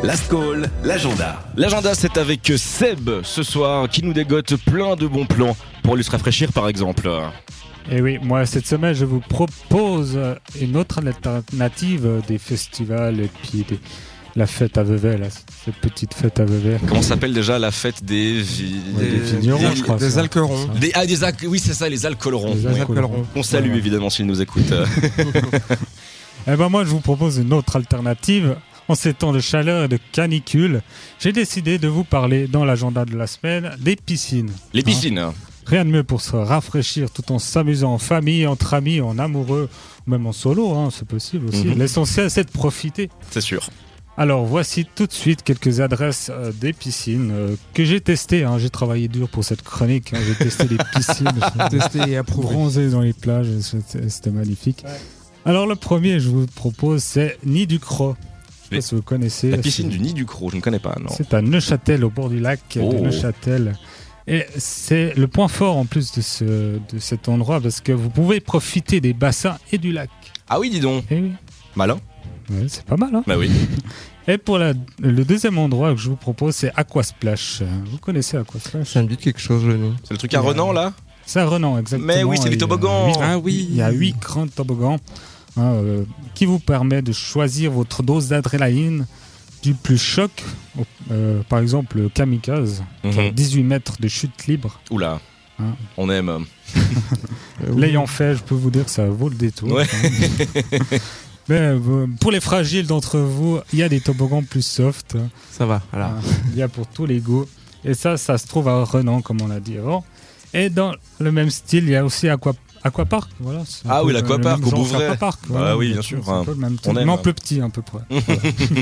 Last Call, l'agenda. L'agenda, c'est avec Seb ce soir qui nous dégote plein de bons plans pour aller se rafraîchir par exemple. Et oui, moi cette semaine je vous propose une autre alternative des festivals et puis la fête à Vevey, là, cette petite fête à Vevey. Comment s'appelle déjà la fête des vignerons, je crois. Des alquerons. Oui, c'est ça, les alcoolerons. Les alcoolerons. On salue évidemment s'ils nous écoutent. Eh ben moi je vous propose une autre alternative. En ces temps de chaleur et de canicule, j'ai décidé de vous parler dans l'agenda de la semaine des piscines. Les piscines. Rien de mieux pour se rafraîchir tout en s'amusant en famille, entre amis, en amoureux, ou même en solo, c'est possible aussi. L'essentiel c'est de profiter. C'est sûr. Alors voici tout de suite quelques adresses des piscines que j'ai testées. J'ai travaillé dur pour cette chronique. J'ai testé les piscines. J'ai testé et approuvé. Bronzé dans les plages, c'était magnifique. Ouais. Alors le premier je vous propose c'est Nid du Cros. Je sais pas si vous connaissez. La piscine du Nid du Cros, je ne connais pas, non. C'est à Neuchâtel, au bord du lac de Neuchâtel. Et c'est le point fort en plus de cet endroit parce que vous pouvez profiter des bassins et du lac. Ah oui, dis donc. Et oui. Malin. Ouais, c'est pas mal, Bah oui. Et pour le deuxième endroit que je vous propose, c'est Aquasplash. Vous connaissez Aquasplash? Ça me dit quelque chose, le nom. C'est le truc à Renan, là? C'est à Renan, exactement. Mais oui, c'est les toboggans. Il y a 8 grands toboggans qui vous permet de choisir votre dose d'adrénaline du plus choc, par exemple le kamikaze, 18 mètres de chute libre. Oula, on aime. L'ayant fait, je peux vous dire que ça vaut le détour. Ouais. Mais pour les fragiles d'entre vous, il y a des toboggans plus soft. Ça va, voilà. Il y a pour tous les goûts. Et ça se trouve à Renan, comme on l'a dit avant. Et dans le même style, il y a aussi Aquapark. Voilà, oui, l'Aquapark au Bouvray. Voilà, oui, bien sûr. C'est un peu le même truc, mais en plus petit à peu près. Voilà.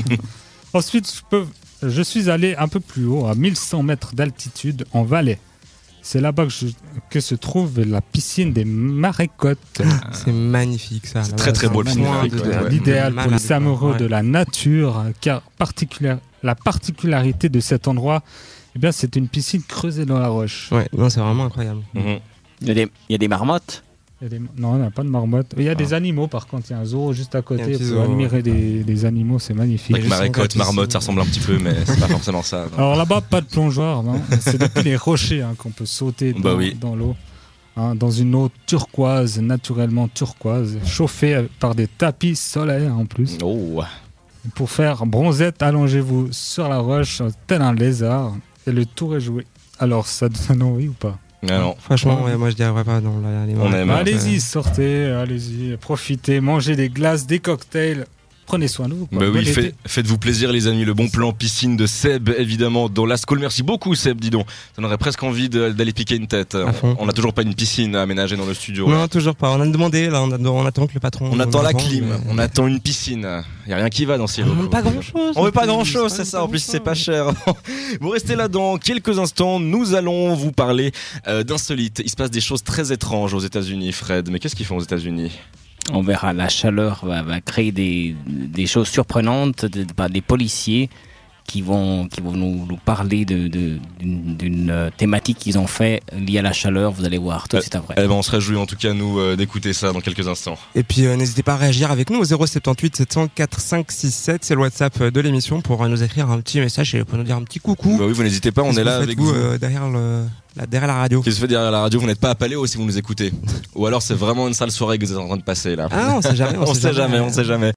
Ensuite, je suis allé un peu plus haut, à 1100 mètres d'altitude, en Valais. C'est là-bas que se trouve la piscine des Marécottes. C'est magnifique, ça. C'est très très beau le piscine. L'idéal pour les amoureux de la nature, car la particularité de cet endroit, c'est une piscine creusée dans la roche. Ouais, non, c'est vraiment incroyable. Il y a des marmottes. Non, il n'y a pas de marmotte. Il y a des animaux, par contre. Il y a un zoo juste à côté pour admirer des animaux, c'est magnique. Avec marécotte, marmotte, ça ressemble un petit peu, mais c'est pas forcément ça. Non. Alors là-bas, pas de plongeoir, non. C'est depuis les rochers qu'on peut sauter dans l'eau. Dans une eau turquoise, naturellement turquoise, chauffée par des tapis solaires en plus. Pour faire bronzette, allongez-vous sur la roche, tel un lézard, et le tour est joué. Alors, ça donne envie ou pas? Non. Franchement, moi je dirais pas non. Allez-y, sortez, allez-y, profitez, mangez des glaces, des cocktails. Prenez soin de vous. Faites-vous plaisir les amis, le bon plan piscine de Seb évidemment dans Last Call. Merci beaucoup Seb, dis donc. Ça aurait presque envie d'aller piquer une tête. On n'a toujours pas une piscine à aménager dans le studio. Non, toujours pas. On a demandé, là, on attend que le patron... On attend la clim, on attend une piscine. Il n'y a rien qui va dans ces locaux. On veut pas grand-chose. On veut pas grand-chose, c'est ça. En plus, c'est pas cher. Vous restez là dans quelques instants. Nous allons vous parler d'insolites. Il se passe des choses très étranges aux États-Unis, Fred. Mais qu'est-ce qu'ils font aux États-Unis ? On verra, la chaleur va créer des choses surprenantes, des policiers qui vont nous parler d'une thématique qu'ils ont fait liée à la chaleur. Vous allez voir tout de suite après. On se réjouit en tout cas nous d'écouter ça dans quelques instants. Et puis n'hésitez pas à réagir avec nous au 078 700 4567, c'est le WhatsApp de l'émission pour nous écrire un petit message et pour nous dire un petit coucou. Oui, vous n'hésitez pas, on est là avec vous. Derrière la radio. Qu'est-ce que se fait derrière la radio? Vous n'êtes pas à Paléo si vous nous écoutez. Ou alors c'est vraiment une sale soirée que vous êtes en train de passer là. On sait jamais. On sait jamais.